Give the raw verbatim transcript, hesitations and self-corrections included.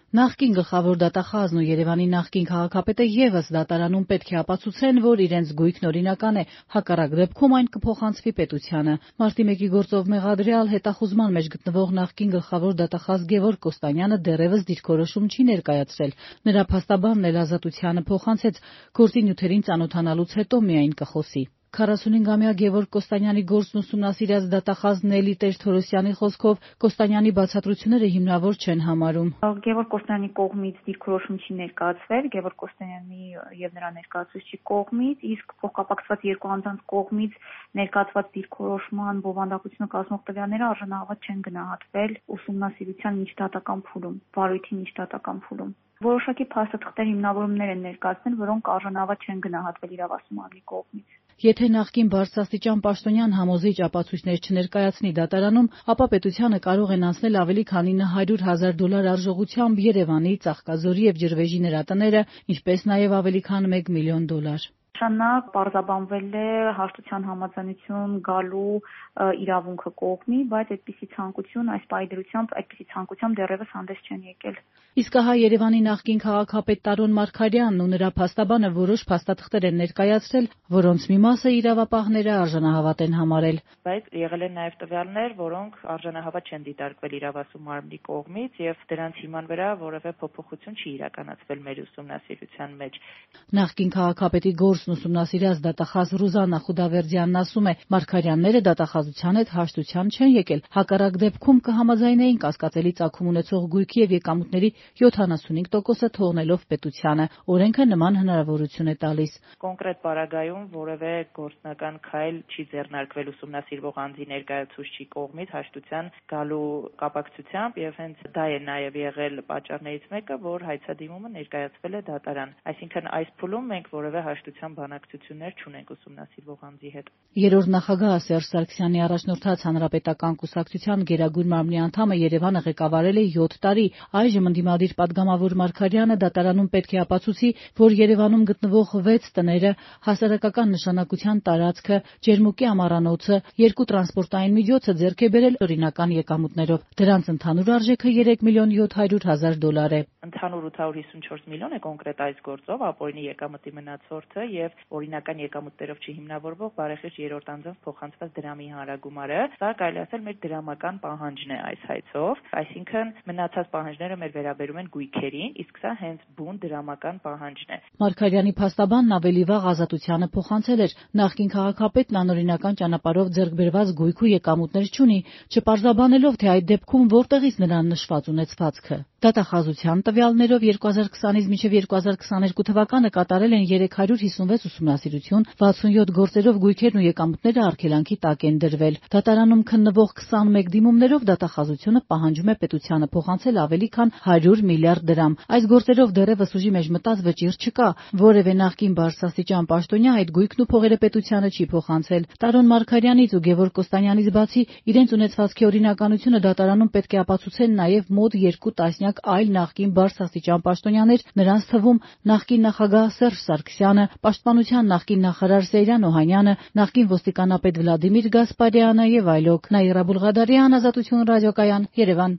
Նախկին գլխավոր դատախազն ու Երևանի նախկին քաղաքապետը ևս դատարանում պետք է ապացուցեն, որ իրենց գույքն օրինական է, հակառակ դեպքում այն կփոխանցվի պետությանը։ Մարտի մեկի գործով մեղադրյալ հետախուզման մեջ գտնվող նախկին գլխավոր դատախազ Գևորգ Կոստանյանը դեռևս դիրքորոշում չի ներկայացրել։ Նրա փաստաբանն էլ Ազատությանը փոխանցեց, գործի նյութերին ծանոթանալուց հետո միայն կխոսի։ քառասունհինգամյա Գևորգ Կոստանյանի գործն ուսումնասիրած դատախազ Նելի Տեր-Թորոսյանի խոսքով Կոստանյանի բացատրությունները հիմնավոր չեն համարում։ Գևորգ Կոստանյանի կողմից դիրքորոշում չի ներկայացվել, Գևորգ Կոստանյանի եւ նրա ներկայացուցիչի կողմից, իսկ փոխկապակցված երկու անձանց կողմից ներկայացված դիրքորոշման բովանդակությունը կազմող տվյալները արժանահավատ չեն գնահատվել ուսումնասիրության միջդատական փուլում, վարույթի միջդատական փուլում։ Որոշակի փաստաթղթեր հիմնավորումներ են ներկայացնել, որոնք արժանահավատ չեն գնահատվել իրավասու մարմնի կողմից։ Եթե նախկին բարձրաստիճան պաշտոնյան համոզիչ ապացույցներ չներկայացնի դատարանում, ապա պետությանը կարող են անցնել ավելի քան ինը հարյուր հազար դոլար արժողությամբ Երևանի, Ծաղկաձորի եւ Ջրվեժի նրատները, ինչպես նաեւ ավելի քան մեկ միլիոն դոլար։ Նշանակ պարզաբանվել է հաշտության համաձայնություն գալու իրավունքը կողմի, բայց այդպիսի ցանկություն, այս պայդրությամբ, այդպիսի ցանկությամբ դեռևս հանդես չեն եկել։ Իսկ ահա Երևանի նախկին քաղաքապետ Տարոն Մարգարյանն ու նրա փաստաբանը որոշ փաստաթղթեր են ներկայացրել, որոնց մի մասը իրավապահները արժանահավատ են համարել։ Բայց եղել են նաև տվյալներ, որոնք արժանահավատ չեն դիտարկվել իրավասու մարմնի կողմից եւ դրանց հիման վրա որևէ փոփոխություն չի իրականացվել մեր ուսումնասիրության մեջ։ Նախկին քաղաքապետի գործն ուսումնասիրած դատախազ Ռուզաննա Խուդավերդյանն ասում է, Մարգարյանները դատախազության հետ հաշտության չեն եկել, հակառակ դեպքում կհամաձայնեին կասկածելի ծագում ունեցող գույքի եւ եկամուտների յոթանասունհինգ տոկոսը թողնելով պետությանը։ Օրենքը նման հնարավորություն է տալիս։ Կոնկրետ պարագայում որևէ գործնական քայլ չի ձեռնարկվել ուսումնասիրվող անձի ներկայացուցչի կողմից հաշտության գալու կապակցությամբ եւ հենց դա է նաեւ եղել պատճառներից մեկը, որ հայցադիմումը ներկայացվել է դատարան։ Այսինքն այս փուլում մենք որևէ հաշտության բանակցություններ չունենք ուսումնասիրվող անձի հետ։ Երրորդ նախագահ Սերժ Սարգսյանի առաջնորդած Հանրապետական կուսակցության Գերագույն մարմնի անդամը Երևանը ղեկավարել է յոթ տարի։ Այժմ ընդդիմադիր պատգամավոր Մարգարյանը դատարանում պետք է ապացուցի, որ Երևանում գտնվող վեց տները, հասարակական նշանակության տարածքը, Ջերմուկի ամառանոցը, երկու տրանսպորտային միջոցը ձեռք է բերել օրինական եկամուտներով։ Դրանց ընդհանուր արժեքը երեք միլիոն յոթ հարյուր հազար դոլար է։ Ընդհանուր ութ հարյուր հիսունչորս միլիոն է կոնկրետ այս գործով, ապօրինի եկամտի մնացորդը եւ օրինական եկամուտներով չհիմնավորվող բարեխիղճ երրորդ անձանց փոխանցված դրամի հանրագումարը։ Սա կարելի ասել մեր դրամական պահանջն է այս հայցով, այսինքն մնացած պահանջները մեր վերաբերում են գույքերին, իսկ սա հենց բուն դրամական պահանջն է։ Մարգարյանի փաստաբանն ավելի վաղ Ազատությանը փոխանցել էր, նախկին քաղաքապետն անօրինական ճանապարհով ձեռք բերված գույք ու եկամուտներ չունի, չպարզաբանելով, թե այդ դեպքում որտեղից նրան նշված ունեցվածքը։ Դատախազության տվյալներով երկու հազար քսանից մինչև երկու հազար քսաներկու թվականը կատարել են երեք հարյուր հիսունվեց ուսումնասիրություն, վաթսունյոթ գործերով գույքերն ու եկամուտները արգելանքի տակ են դրվել։ Դատարանում քննվող քսանմեկ դիմումներով դատախազությունը պահանջում է պետությանը փոխանցել ավելի քան հարյուր միլիարդ դրամ։ Այս գործերով դեռևս ուժի մեջ մտած վճիռ չկա։ Որևէ նախկին բարձրաստիճան պաշտոնյա այդ գույքն ու փողերը պետությանը չի փոխանցել։ Տարոն Մարգարյանից ու Գևորգ Կոստանյանից բացի իրենց ունեցվածքի օրինականությունը դատարանում պետք է ապացուցեն նաև մոտ երկու տասնյակ այլ նախկին բարձրաստիճան պաշտոնյաներ, նրանց թվում նախկին նախագահ Սերժ Սարգսյանը, պաշտպանության նախկին նախարար Սեյրան Օհանյանը, նախկին ոստիկանապետ Վլադիմիր Գասպարյանը եւ այլոք։ Նաիրա Բուլղադարյան, Ազատություն ռադիոկայան, Երևան։